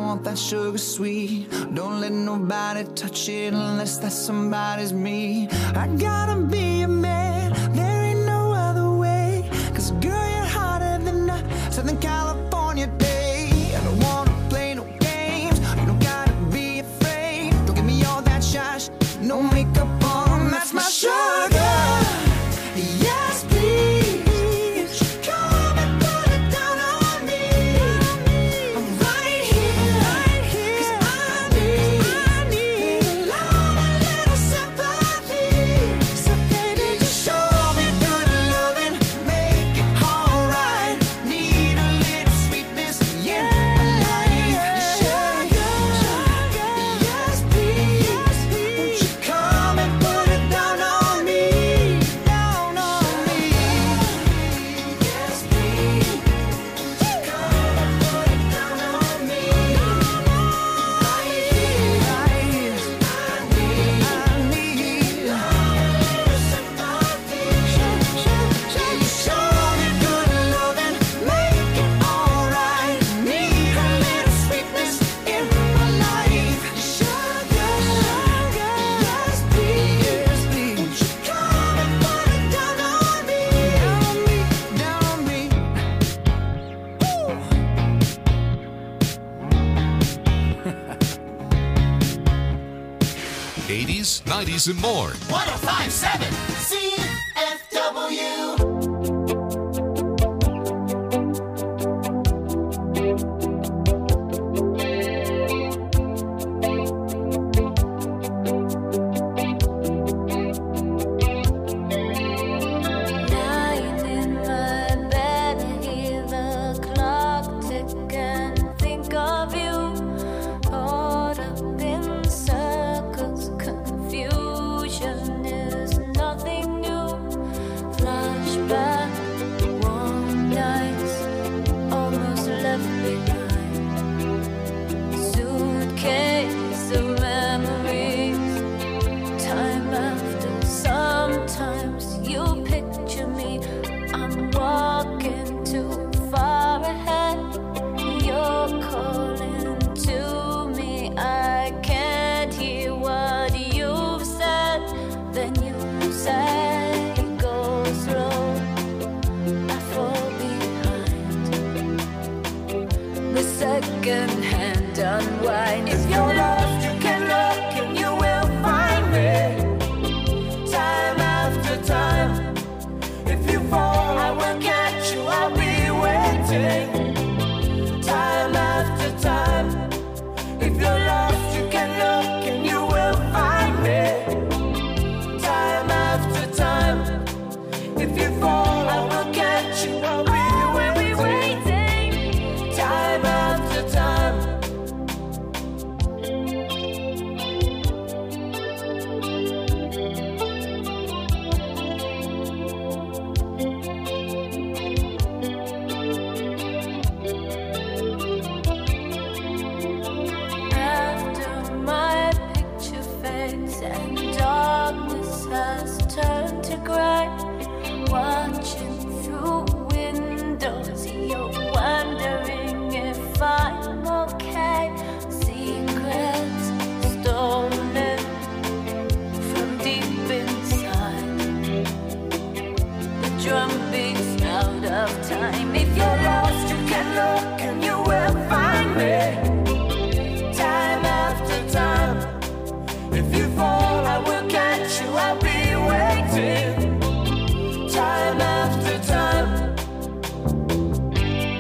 want that sugar sweet. Don't let nobody touch it unless that somebody's me. I gotta be a man, there ain't no other way. Cause girl, you're hotter than a Southern California day. I don't wanna play no games, you don't gotta be afraid. Don't give me all that shy no makeup on, that's my sugar. Yes, please. Come and put it down on me. I'm right here, 'cause I need a lot, a little sympathy. So baby, just show me good loving, make it alright. Need a little sweetness in my life. Sugar, yes please. Won't you come and put it down on me? Down on me. Yes please. Come and put it down on me. Right here, I need a little sympathy. You show me good loving, make it alright. Need a little sweetness in my life. Sugar, yes please. Won't you come and put it down on me? Down on me. Woo! 80s, 90s, and more. 1057 CFW. Lying in my bed, I hear the clock tick and think of you. Caught up in circles, confusion is nothing new. Flashback, warm nights, almost left behind. Suitcase of memories. Time after, sometimes you picture me. I'm walking too far ahead. You're calling to me. I can't hear what you've said. Then you say, go slow. I fall behind. The second hand unwind. If you're lost, you can look and you will find me. Time after time. If you fall, I will catch you. I'll be waiting. Time after time. If you're lost, you can look and you will find me. Time after time. If you fall, I will catch you. I'll be waiting. Time after time. After my picture fades and darkness has turned to gray, watching through windows, you're wondering if I'm okay. Secrets stolen from deep inside. The drum beats out of time. If you're lost, you can look and you will find me. Time after time. If you fall, I will catch you. I'll be waiting. Time after time.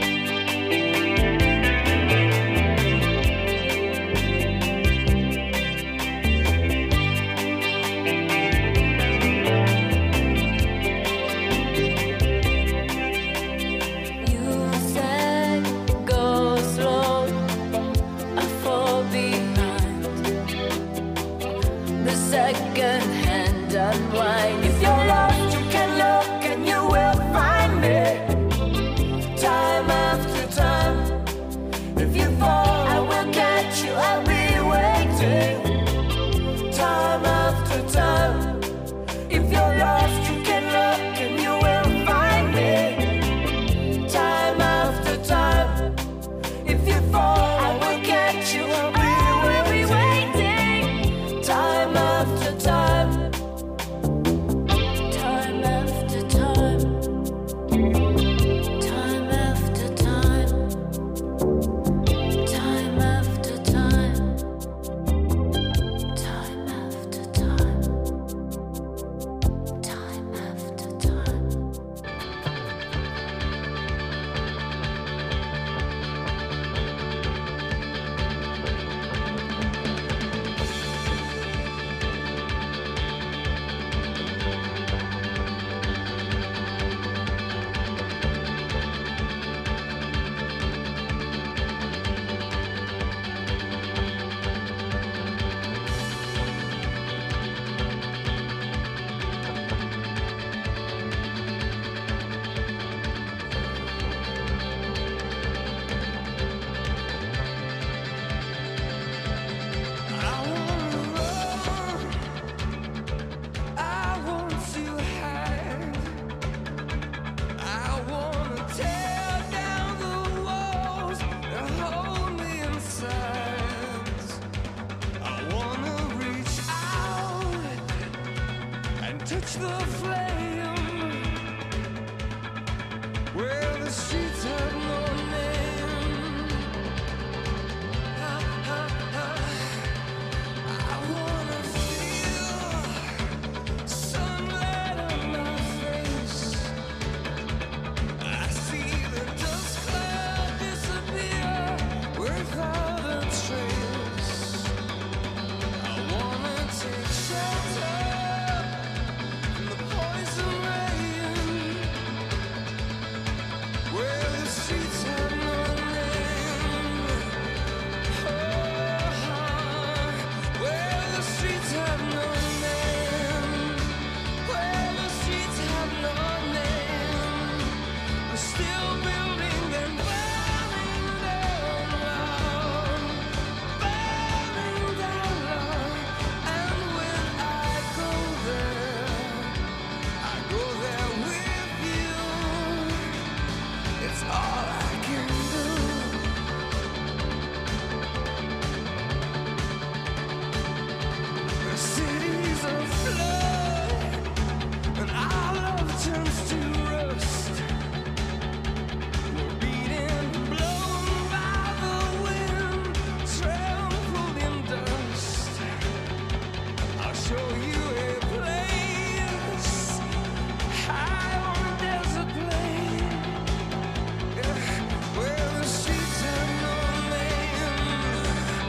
catch the flame. Well, the streets have no name. I wanna feel sunlight on my face. I see the dust cloud disappear without a trace. I wanna take shelter from the poison rain. Where the streets have no name. Where the streets have no name. Where the streets have no name. We're still building and burning down love, burning down love. And when I go there with you. It's all I can do. The city's afloat, and our love turns to rust. We're beaten, blown by the wind, trampled in dust. I'll show you a place high on a desert plain. Where the streets have no name.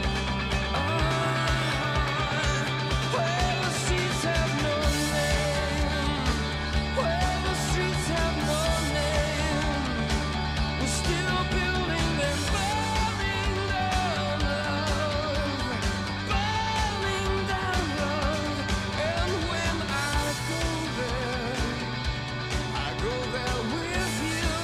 Where the streets have no name. Where the streets have no name. We're still building and burning down love, burning down love. And when I go there with you.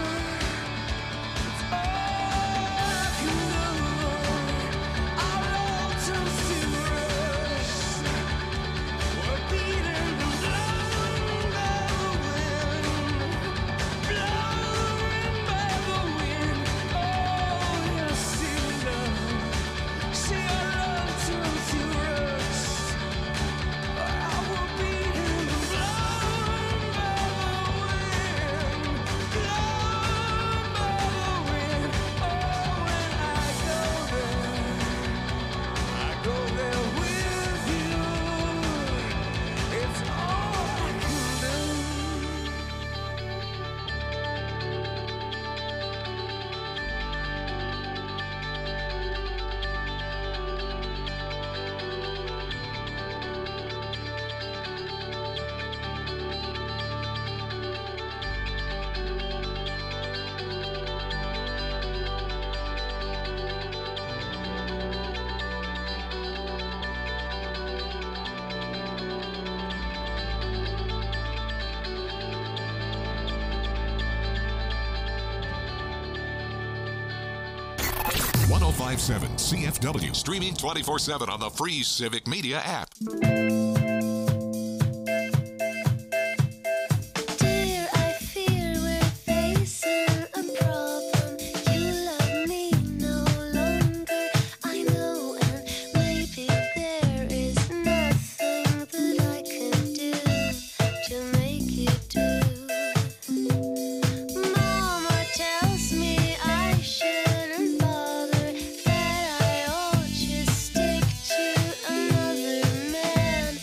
It's all I can do. 1057 CFW. Streaming 24/7 on the free Civic Media app. Dear, I fear we're facing a problem. You love me no longer, I know, and maybe there is nothing that I can do to make you do. Mama tells me I shouldn't bother, that I ought to stick to another man.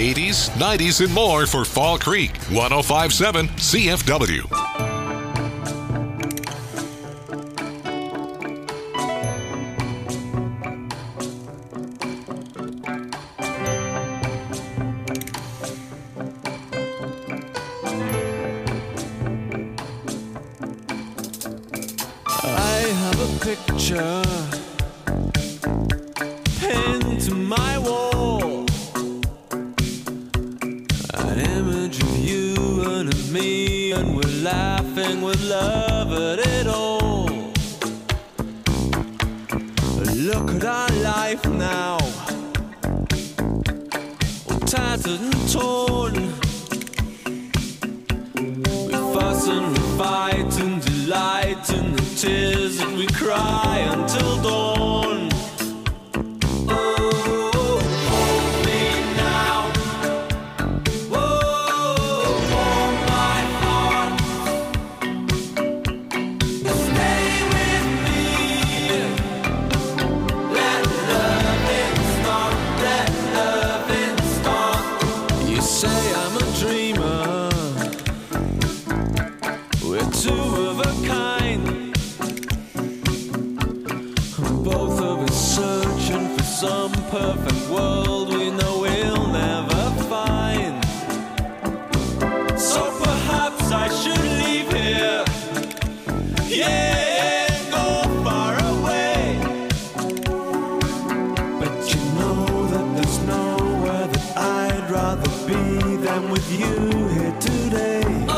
80s, 90s, and more for Fall Creek. 105.7 CFW. I have a picture pinned to my wall, an image of you and of me, and we're laughing with love at it all. Look at our life now, all tattered and torn. We fuss and we fight and delight in the tears that we cry until dawn. Oh, hold me now. Oh, hold my heart. Stay with me. Let loving start. Let loving start. You say I'm a dreamer. We're two of a kind. Both of us searching for some perfect world we know we'll never find. So perhaps I should leave here, yeah, and go far away. But you know that there's nowhere that I'd rather be than with you here today.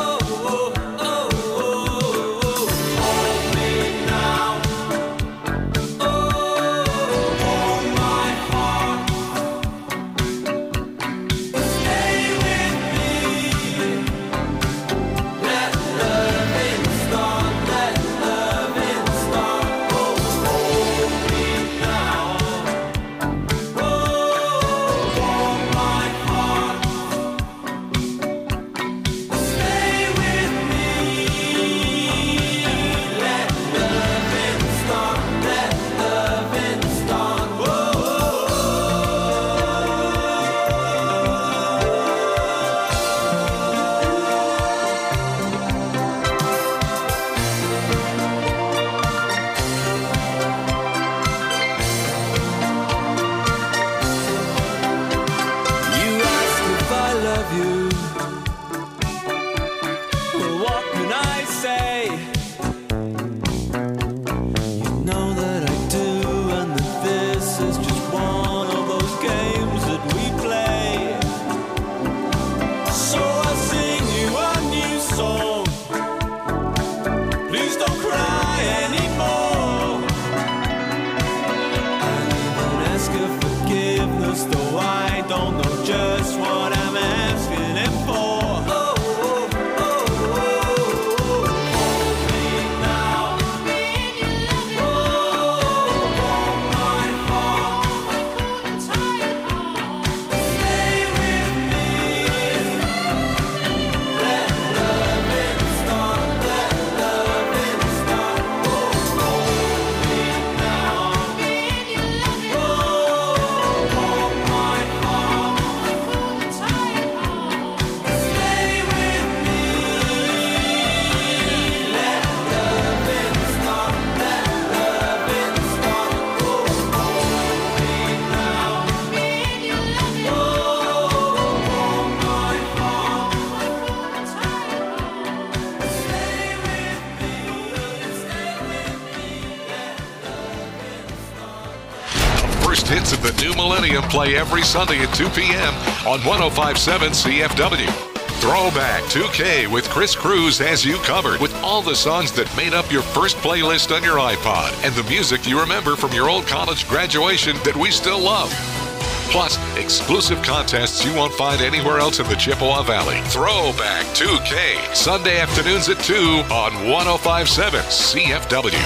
Hits of the new millennium play every Sunday at 2 p.m. on 105.7 CFW. Throwback 2K with Chris Cruz has you covered with all the songs that made up your first playlist on your iPod and the music you remember from your old college graduation that we still love. Plus, exclusive contests you won't find anywhere else in the Chippewa Valley. Throwback 2K, Sunday afternoons at 2 on 105.7 CFW.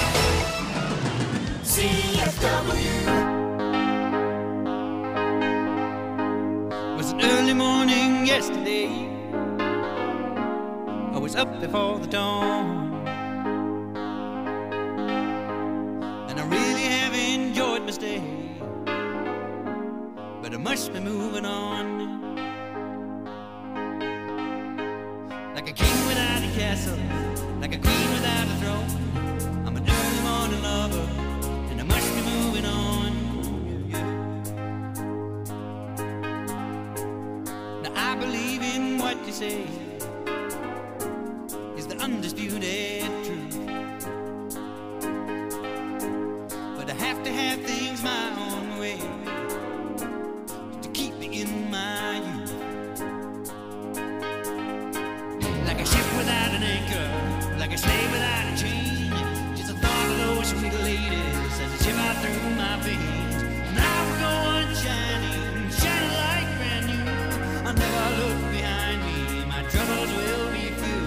CFW. Early morning yesterday, I was up before the dawn, and I really have enjoyed my stay, but I must be moving on. castle, like a queen without a throne. I'm an early morning lover, and I must be moving on. Now I believe in what you say is the undisputed truth, but I have to have things my own way to keep me in my youth. Like a ship without an anchor, like a slave without a chain. Just the thought of those sweet ladies as they shiver through my veins. And I will go on shining, shining like brand new. I'll never look behind me, my troubles will be few.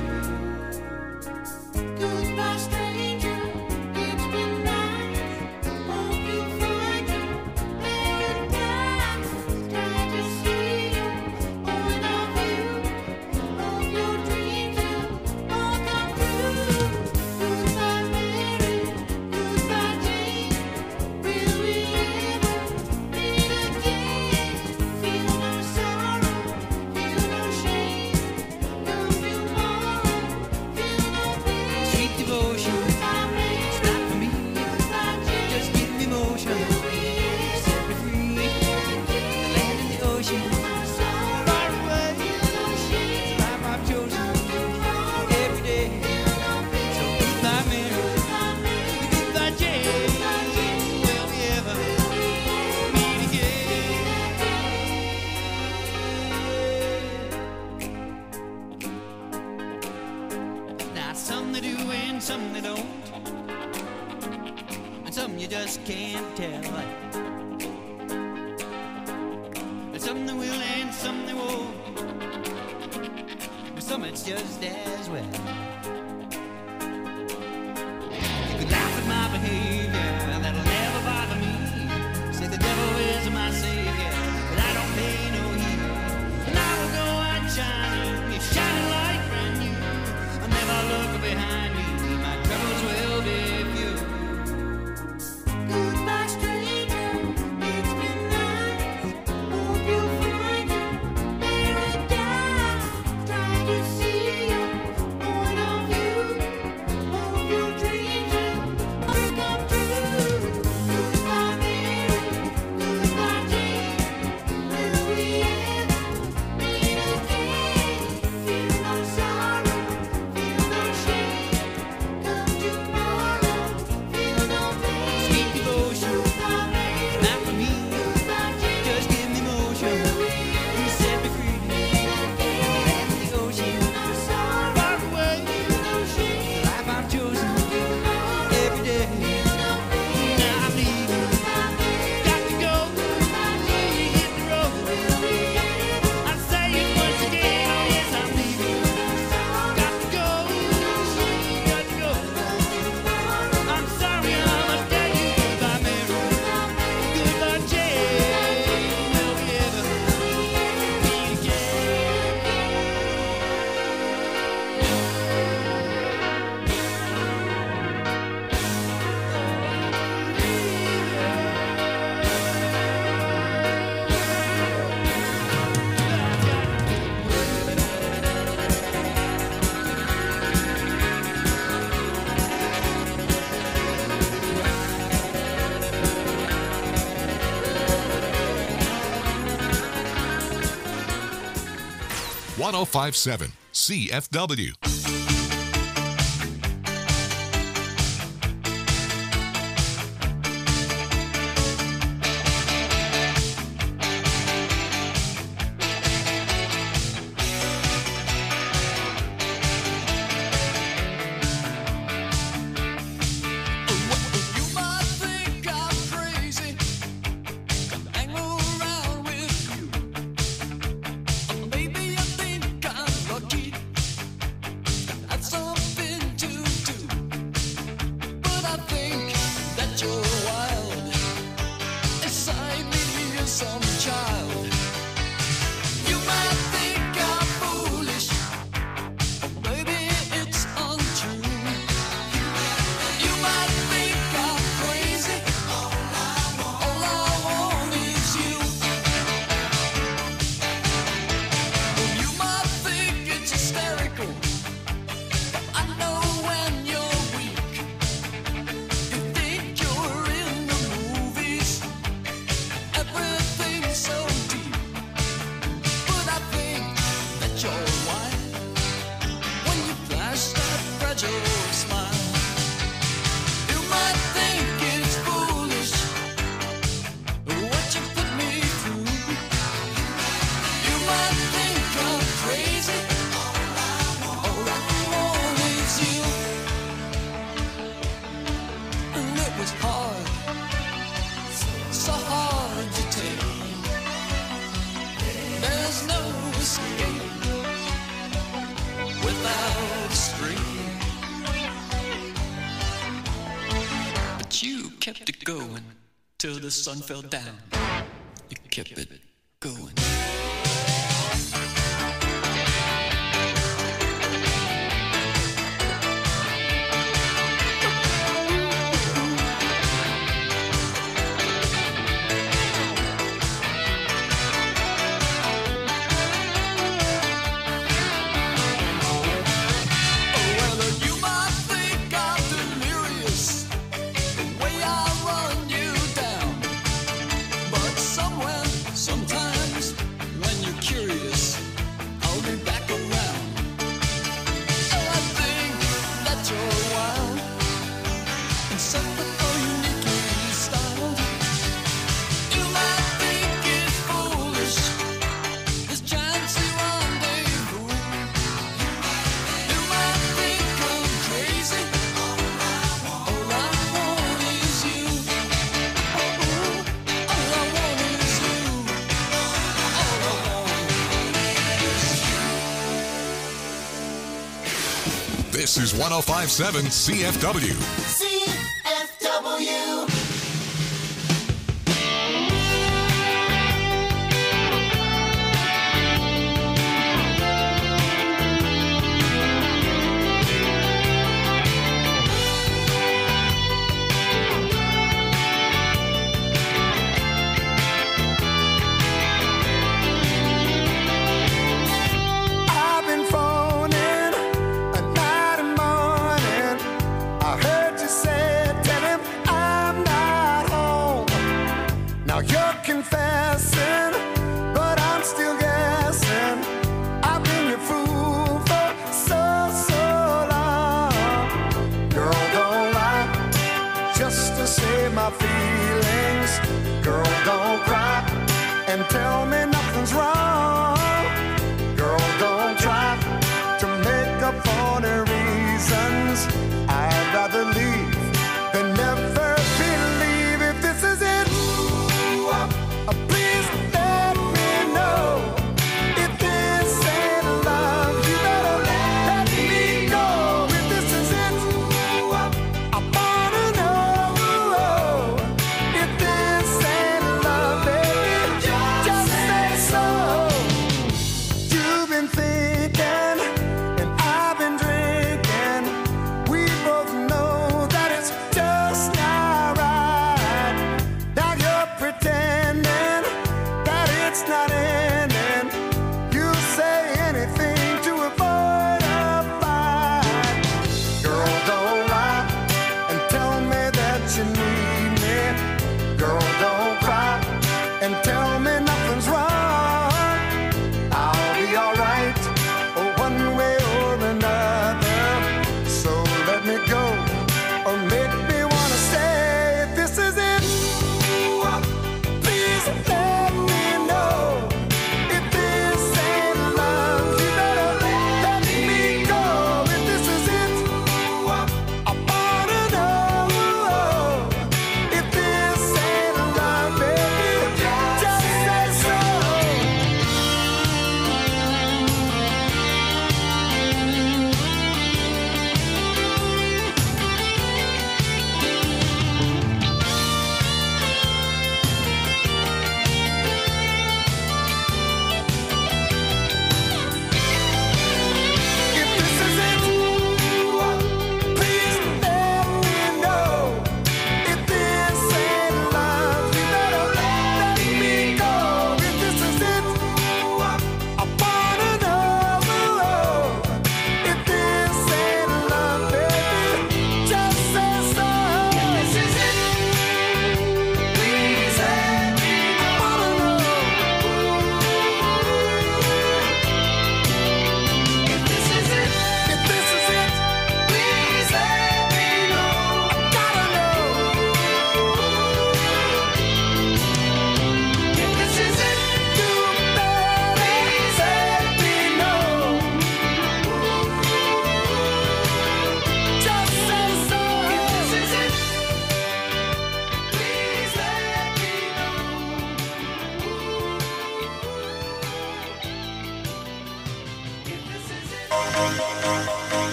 Goodbye, stranger. It's been nice. Hope you find your paradise. Try to see you, point of view. Hope your dreams will all come true. Goodbye, Mary. Goodbye, Jane. Will we ever meet again? Feel no sorrow, feel no shame. Come tomorrow, feel no pain. Sweet devotion, it's not for me. Just give me motion, set me free. The land and the ocean, far away. Life I've chosen every day. So goodbye, Mary. Goodbye, Jane. Will we ever meet again? Now some they do and some they don't, and some you just can't tell. And some they will and some they won't, but some it's just as well. You could laugh at my behavior, that'll never bother me. Say the devil is my savior, but I don't pay no heed. And I will go on shining, it's shining like brand new. I'll never look behind me, my troubles will be few. Goodbye, stranger. It's been nice. Hope you find your paradise. Try to see your point of view. Hope your dreams will all come true. Goodbye, Mary. Goodbye, Jane. Will we ever meet again? Feel no sorrow, feel no shame. Come tomorrow, feel no pain. Sweet devotion, Goodbye, Mary. not for me. Goodbye, Jane. Just give me motion, you set me free. The land and the ocean, No sorrow, far away. no shame. The life I've chosen every day. Now I'm leaving, got to go. Hit the road. I say it once again, oh yes I'm leaving. Got to go, got to go. I'm sorry I must tell you goodbye, Mary. Goodbye, Jane. Will we ever meet Again. 1057 CFW. You might think I'm crazy to hang around with you. Maybe you think I'm lucky it going till the sun fell down. You kept it going. Sometimes when you're curious, I'll be back around. Oh, I think that you're wild and something uniquely styled. You might think it's foolish, this chancy rendezvous. You might think I'm crazy. All I want is you. All I want is you. This is 105.7 CFW. CFW. I've been phoning night and morning. I heard you say, tell him I'm not home. Now you're confessing, but I'm still guessing. I've been your fool for so long. Girl, don't lie, just to save my feelings. Girl, don't cry and tell me nothing's wrong. Girl, don't try to make up for the reasons. I'd rather leave than never believe. If this is it, please let me know.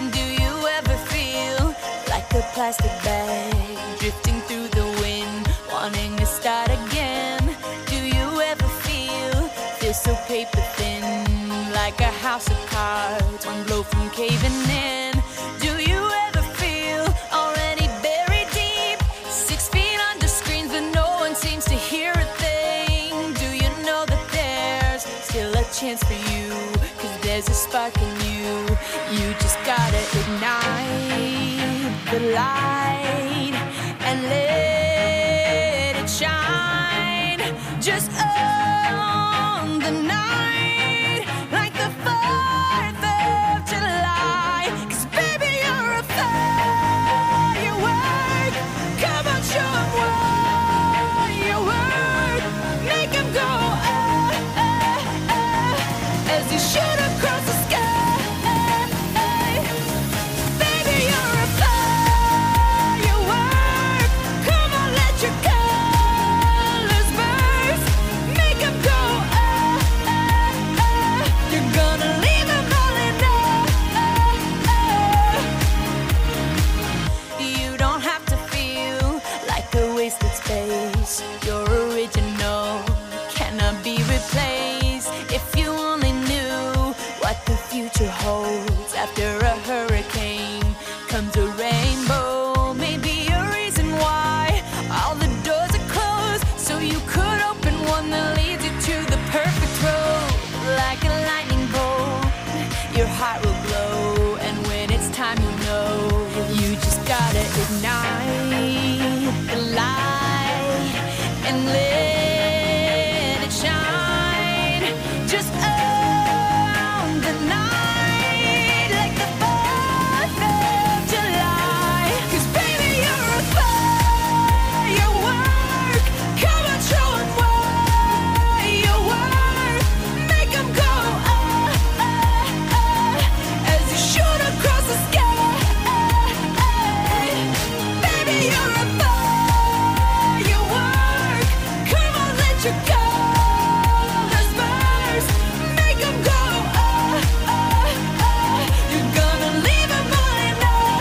Do you ever feel like a plastic bag drifting through the wind, wanting to start again? Do you ever feel so paper thin, like a house of cards, one blow from caving in? Do you ever feel already buried deep, 6 feet under screens, but no one seems to hear a thing? Do you know that there's still a chance for you? 'Cause there's a spark in you. You just gotta ignite the light and let it shine. Just on the night, like the 4th of July. 'Cause baby, you're a firework. Come on, show 'em what you work. Make 'em go as you shoot across the sky. Baby, you're a firework. Come on, let your colors burst. Make 'em go You're gonna leave 'em all in You don't have to feel like a wasted space. You're original, cannot be replaced. If you only knew what the future holds. After a hurricane comes a rainbow. Maybe a reason why all the doors are closed, so you could open one that leads you to the perfect road. Like a lightning bolt, your heart will glow, and when it's time, you know you just gotta ignite the light and let it shine. Just on the night, like the 4th of July. 'Cause baby, you're a firework. Come on, show 'em what you work. Make 'em go as you shoot across the sky. Baby, you're a firework. Come on, let your colors burst. Make 'em go You're gonna leave 'em all in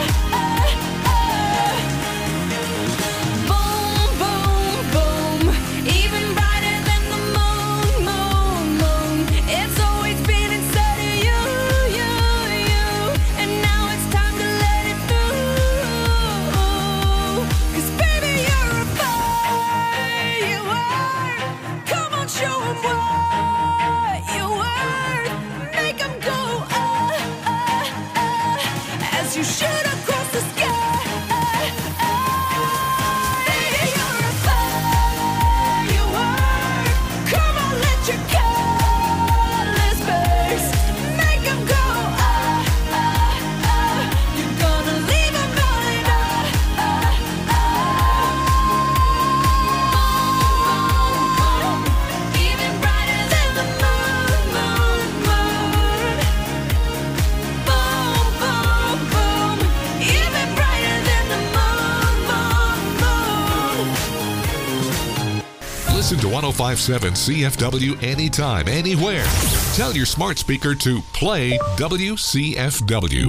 Boom, boom, boom. Even brighter than the moon, moon, moon. It's always been inside of you, you, you. And now it's time to let it through. 'Cause baby, you're a firework. Come on, show 'em what you worth. Make 'em go as you shoot across the sky. Baby, you're a firework. Come on, let your colors burst. Make 'em go You're gonna leave 'em all in Even brighter than the moon, moon, moon. Boom, boom, boom. Even brighter than the moon, moon, moon. Listen to 1057 CFW anytime, anywhere. Tell your smart speaker to play WCFW.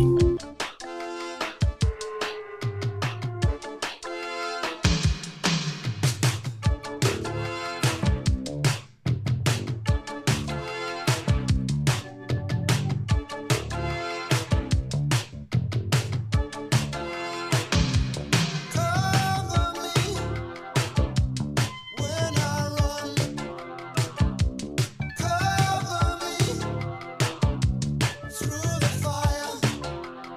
Cover me when I run. Cover me through the fire.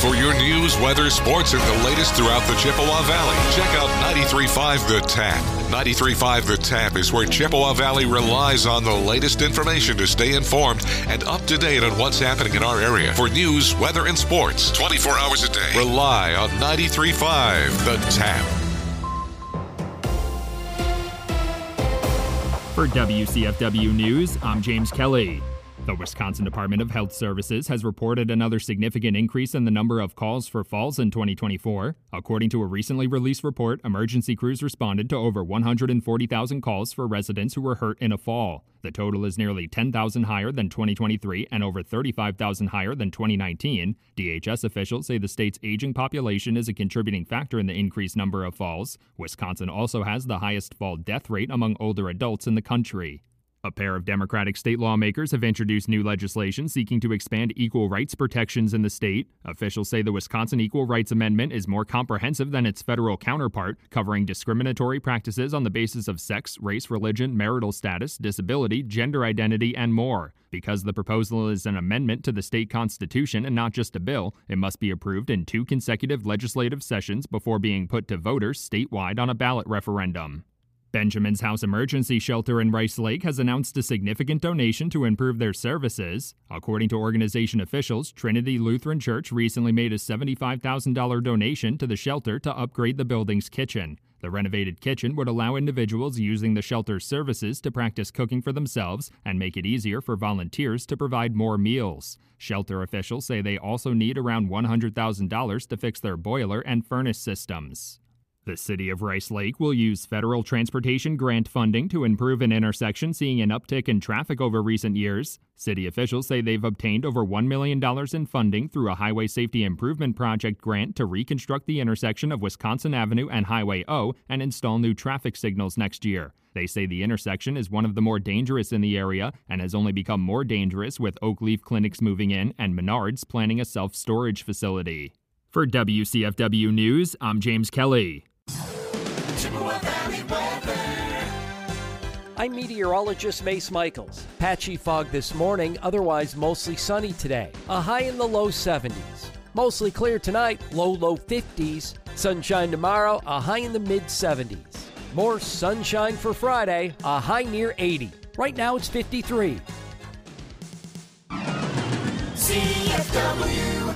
For your news, weather, sports, and the latest throughout the Chippewa Valley, check out 93.5 The Tap. 93.5 The Tap is where Chippewa Valley relies on the latest information to stay informed and up to date on what's happening in our area. For news, weather, and sports, 24 hours a day, rely on 93.5 The Tap. For WCFW News, I'm James Kelly. The Wisconsin Department of Health Services has reported another significant increase in the number of calls for falls in 2024. According to a recently released report, emergency crews responded to over 140,000 calls for residents who were hurt in a fall. The total is nearly 10,000 higher than 2023 and over 35,000 higher than 2019. DHS officials say the state's aging population is a contributing factor in the increased number of falls. Wisconsin also has the highest fall death rate among older adults in the country. A pair of Democratic state lawmakers have introduced new legislation seeking to expand equal rights protections in the state. Officials say the Wisconsin Equal Rights Amendment is more comprehensive than its federal counterpart, covering discriminatory practices on the basis of sex, race, religion, marital status, disability, gender identity, and more. Because the proposal is an amendment to the state constitution and not just a bill, it must be approved in 2 consecutive legislative sessions before being put to voters statewide on a ballot referendum. Benjamin's House Emergency Shelter in Rice Lake has announced a significant donation to improve their services. According to organization officials, Trinity Lutheran Church recently made a $75,000 donation to the shelter to upgrade the building's kitchen. The renovated kitchen would allow individuals using the shelter's services to practice cooking for themselves and make it easier for volunteers to provide more meals. Shelter officials say they also need around $100,000 to fix their boiler and furnace systems. The city of Rice Lake will use federal transportation grant funding to improve an intersection seeing an uptick in traffic over recent years. City officials say they've obtained over $1 million in funding through a Highway Safety Improvement Project grant to reconstruct the intersection of Wisconsin Avenue and Highway O and install new traffic signals next year. They say the intersection is one of the more dangerous in the area and has only become more dangerous with Oak Leaf clinics moving in and Menards planning a self-storage facility. For WCFW News, I'm James Kelly. Chippewa Valley weather. I'm meteorologist Mace Michaels. Patchy fog this morning, otherwise mostly sunny today. A high in the low 70s. Mostly clear tonight, low 50s. Sunshine tomorrow, a high in the mid 70s. More sunshine for Friday, a high near 80. Right now it's 53. CFW.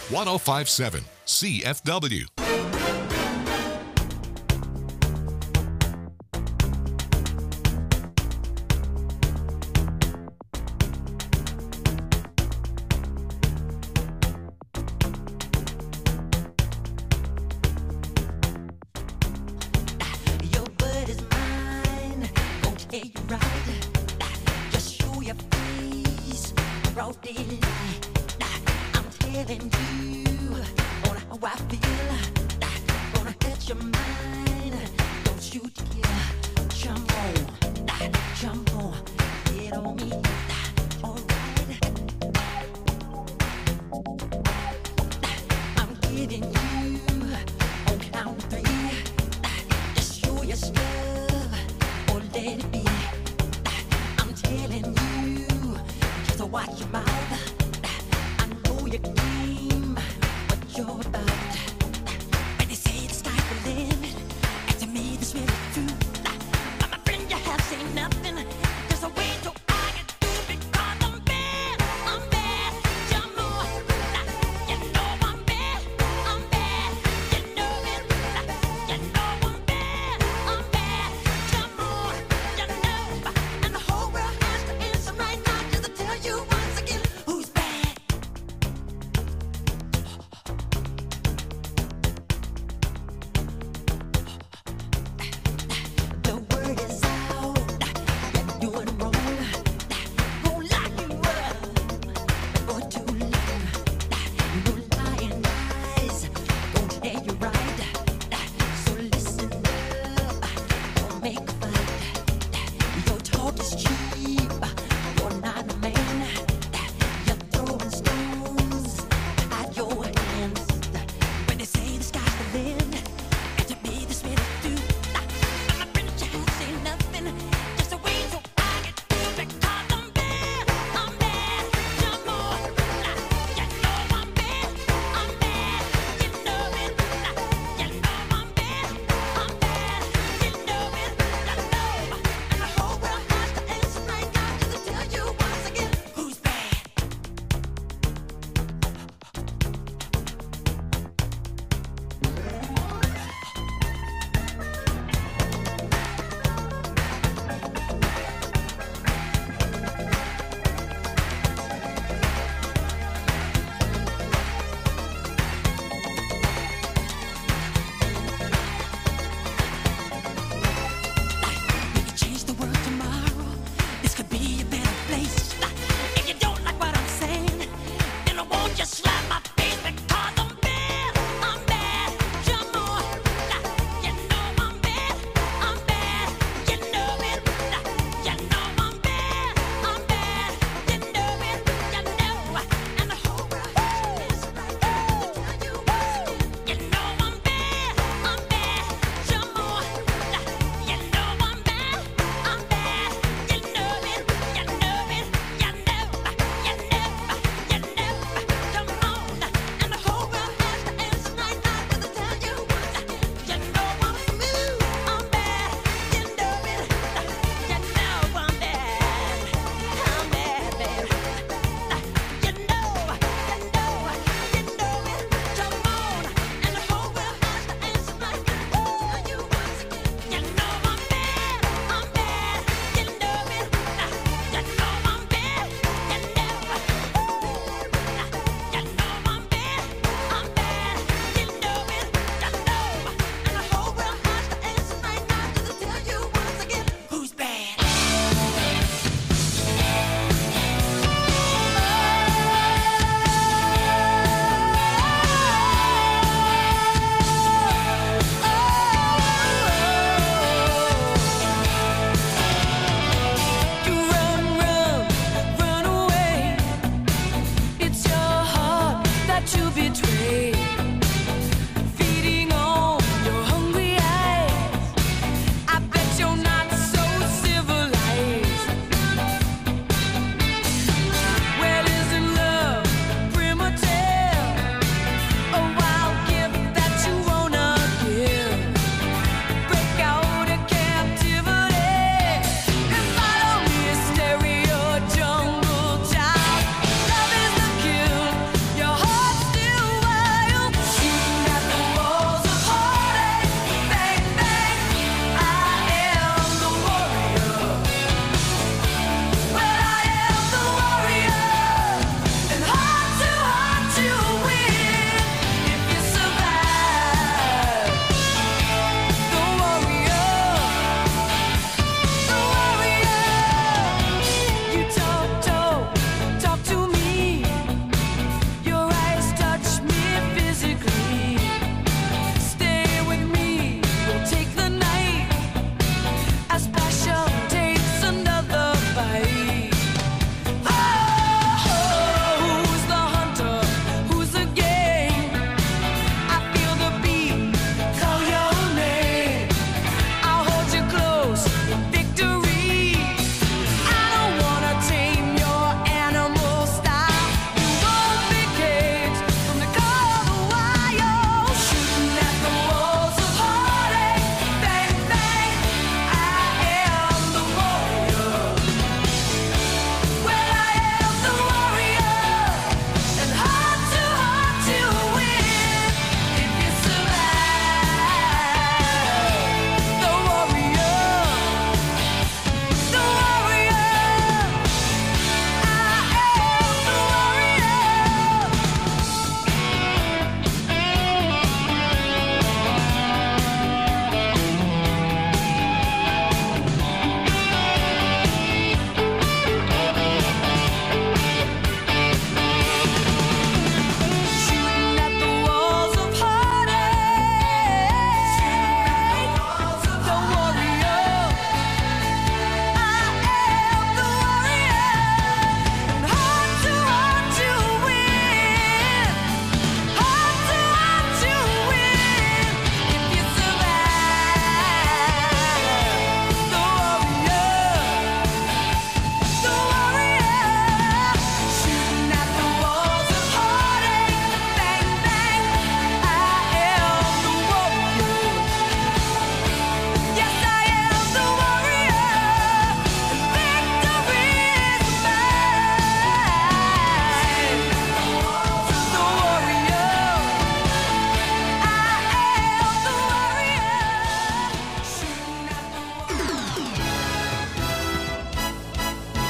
1057 CFW. Your blood is mine, gon' tell you right. Just show your face, broad daylight. I'm telling you on how I feel. Gonna hurt your mind, don't shoot to kill. Jump on, get on me. Alright, I'm giving you on count of three. Just show your stuff or let it be. I'm telling you, just watch your mouth. I know your game, what you're about. When they say the sky's the limit, and to me this really true. But my friend, you have seen nothing. There's a way to I can do because I'm bad. I'm bad. Jump on. You know I'm bad. I'm bad. You know it. You know I'm bad. I'm bad. Jump on. You know. And the whole world has to answer right now just to tell you once again.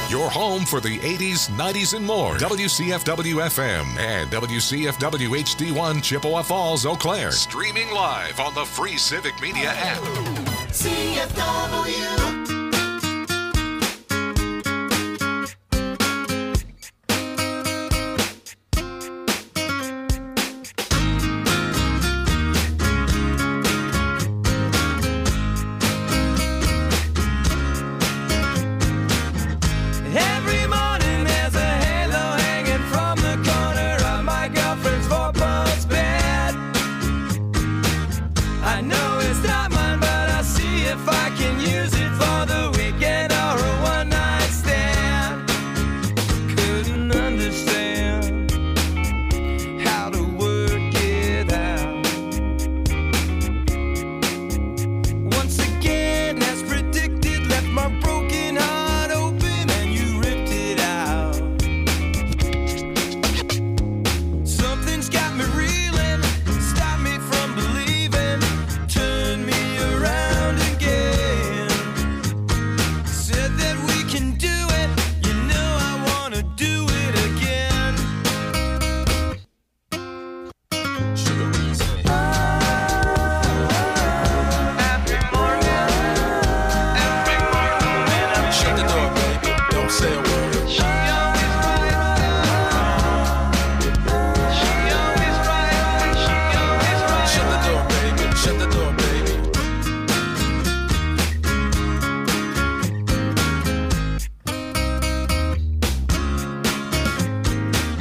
Your home for the 80s, 90s, and more. WCFW-FM and WCFW HD1 Chippewa Falls, Eau Claire. Streaming live on the free Civic Media app. CFW.